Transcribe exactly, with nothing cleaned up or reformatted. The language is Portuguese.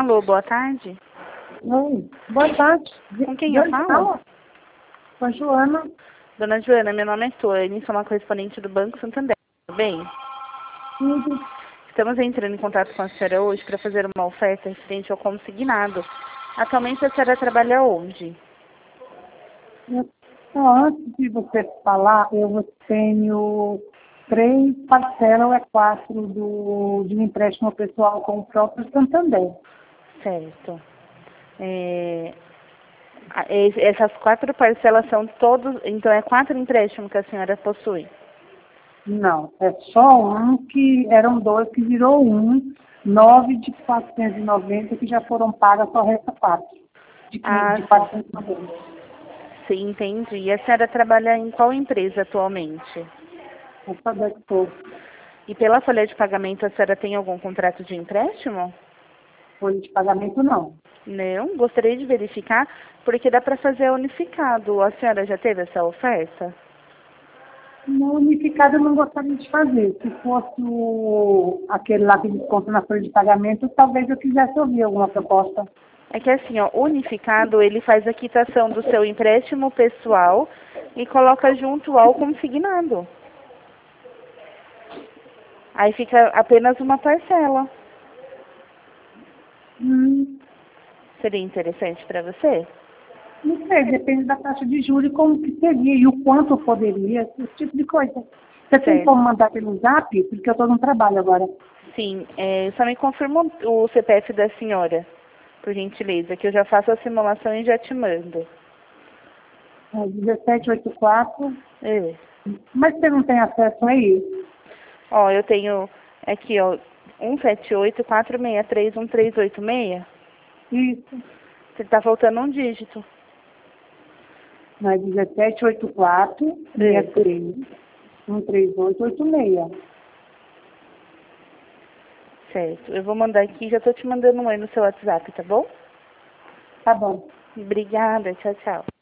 Alô, boa tarde. Oi, boa tarde. Com quem eu falo? Com a Joana. Dona Joana, meu nome é Tônia, sou uma correspondente do Banco Santander. Tudo bem? Tudo. Estamos entrando em contato com a senhora hoje para fazer uma oferta referente ao consignado. Atualmente a senhora trabalha onde? Eu, só antes de você falar, eu tenho três parcelas, ou é quatro, do, de um empréstimo pessoal com o próprio Santander. Certo. É, a- es- essas quatro parcelas são todos, então é quatro empréstimos que a senhora possui. Não, é só um que eram dois que virou um, nove de quatrocentos e noventa que já foram pagas, só resta quatro. De, Ah, de quatrocentos e noventa. sim, entendi. E a senhora trabalha em qual empresa atualmente? Vou saber que estou. E pela folha de pagamento a senhora tem algum contrato de empréstimo? Folha de pagamento não. Não, gostaria de verificar, porque dá para fazer unificado. A senhora já teve essa oferta? No unificado eu não gostaria de fazer. Se fosse o, aquele lá que desconta na folha de pagamento, talvez eu quisesse ouvir alguma proposta. É que assim, ó, unificado, ele faz a quitação do seu empréstimo pessoal e coloca junto ao consignado. Aí fica apenas uma parcela. Hum, Seria interessante para você? não sei, depende da taxa de juros e como que seria e o quanto eu poderia, esse tipo de coisa. Você tem Certo. como mandar pelo zap? Porque eu estou no trabalho agora. Sim, é, só me confirma o C P F da senhora, por gentileza, que eu já faço a simulação e já te mando. É dezessete oitenta e quatro. É. Mas você não tem acesso aí? Ó, eu tenho aqui, ó, um sete oito, quatro seis três, um três oito seis. Isso. Você tá faltando um dígito. Não, é dezessete oitenta e quatro, É. sessenta e três, cento e trinta e oito, oitenta e seis. Certo. Eu vou mandar aqui, já tô te mandando um oi no seu WhatsApp, tá bom? Tá bom. Obrigada, tchau, tchau.